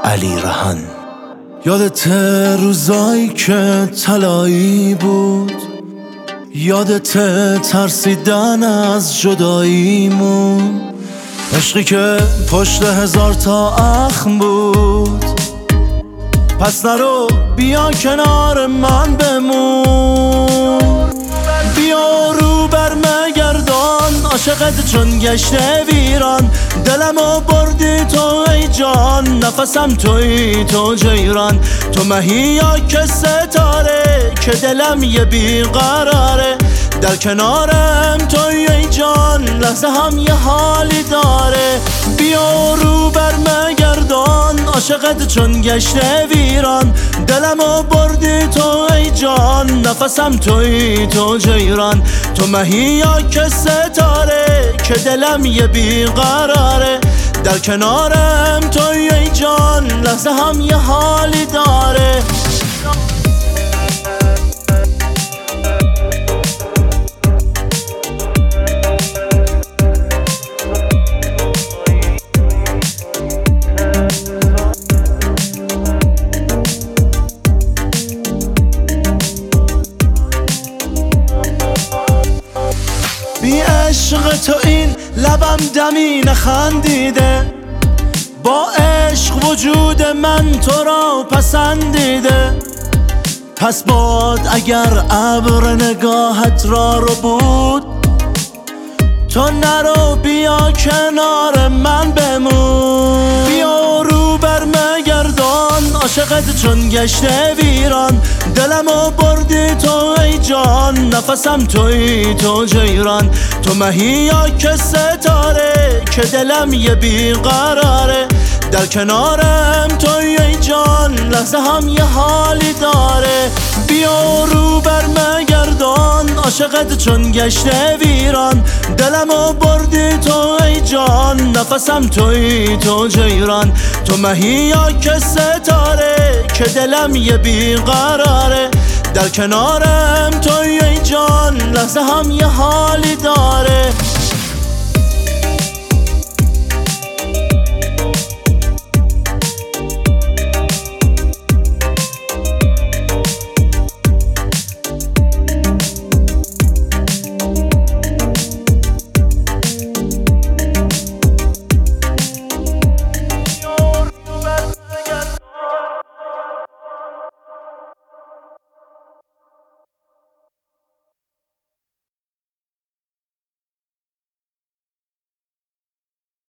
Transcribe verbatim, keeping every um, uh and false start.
علی رهان. یادت روزایی که طلایی بود، یادت ترسیدن از جداییمون، عشقی که پشت هزار تا اخم بود. پس نرو بیا کنار من بمون، بیا رو بر مگردان عاشقت چون گشته ویران. دلمو بردی تو ای جان، نفسم توی تو جیران. تو مهیا که ستاره که دلم یه بیقراره، در کنارم توی ای جان لحظه هم یه حالی داره. بیا رو بر مگردان عاشقت چون گشته ویران. دلمو بردی تو ای جان، نفسم توی تو جیران. تو مهیا که ستاره که دلم یه بیقراره، در کنارم توی ای جان لحظه هم یه حالی داره. بی عشق تو این لبم دمی نخندیده، با عشق وجود من تو را پسندیده. پس باد اگر ابر نگاهت را رو بود، تو نرو بیا کنار من بمون. بیا رو بر مگردان عاشقت چون گشته ویران. دلمو بردی تو ای جان، نفسم توی تو جیران. تو مهیا که ستاره که دلم یه بیقراره، در کنارم توی ای جان لحظه هم یه حالی داره. بیا رو بر مگردان عاشقت چون گشته ویران. دلمو بردی تو ای جان، نفسم توی تو جیران. تو مهیا که ستاره که دلم یه بیقراره، در کنارم توی ای جان لحظه هم یه حالی داره.